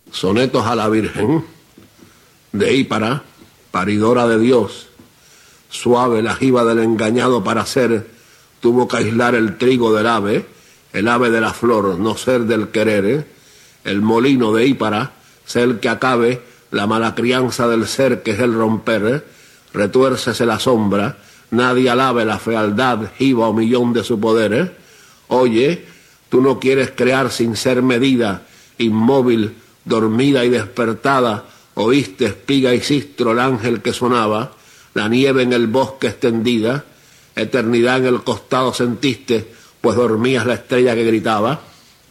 Sonetos a la Virgen, de Ípara, paridora de Dios. Suave la jiba del engañado para ser, tuvo que aislar el trigo del ave, el ave de la flor, no ser del querer. El molino de Ípara, ser el que acabe la mala crianza del ser que es el romper. Retuércese la sombra, nadie alabe la fealdad, jiba o millón de su poder. Oye, tú no quieres crear sin ser medida, inmóvil, dormida y despertada. Oíste espiga y sistro el ángel que sonaba, la nieve en el bosque extendida, eternidad en el costado sentiste, pues dormías la estrella que gritaba.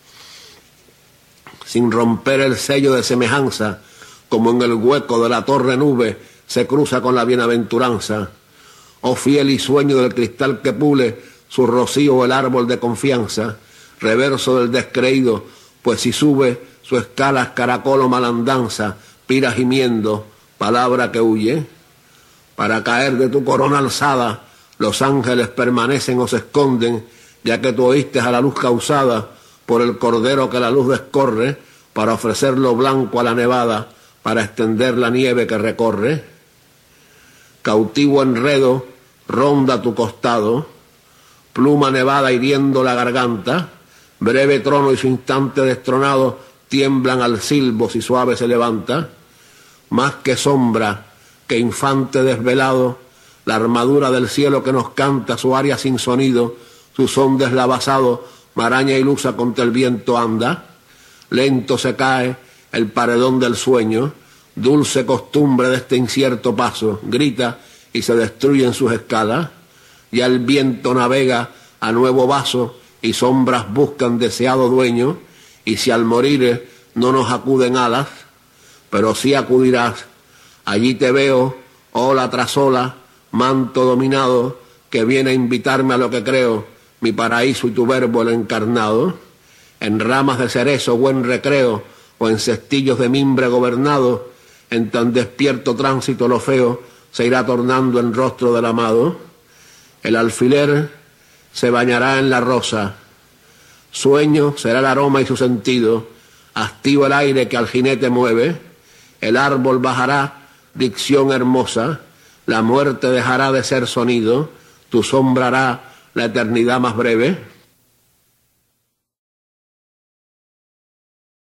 Sin romper el sello de semejanza, como en el hueco de la torre nube, se cruza con la bienaventuranza. Oh fiel y sueño del cristal que pule su rocío el árbol de confianza, reverso del descreído, pues si sube su escala es caracol o malandanza, pira gimiendo, palabra que huye. Para caer de tu corona alzada, los ángeles permanecen o se esconden, ya que tú oíste a la luz causada por el cordero que la luz descorre, para ofrecer lo blanco a la nevada, para extender la nieve que recorre. Cautivo enredo ronda tu costado, pluma nevada hiriendo la garganta, breve trono y su instante destronado tiemblan al silbo si suave se levanta. Más que sombra, que infante desvelado, la armadura del cielo que nos canta su aria sin sonido, su son deslavazado, maraña ilusa contra el viento anda. Lento se cae el paredón del sueño, dulce costumbre de este incierto paso, grita y se destruye en sus escalas. Ya el viento navega a nuevo vaso y sombras buscan deseado dueño, y si al morir no nos acuden alas, pero sí acudirás. Allí te veo, ola tras ola, manto dominado, que viene a invitarme a lo que creo, mi paraíso y tu verbo el encarnado. En ramas de cerezo buen recreo, o en cestillos de mimbre gobernado, en tan despierto tránsito lo feo se irá tornando en rostro del amado. El alfiler se bañará en la rosa, sueño será el aroma y su sentido, hastío el aire que al jinete mueve. El árbol bajará, dicción hermosa, la muerte dejará de ser sonido, tu sombra hará la eternidad más breve.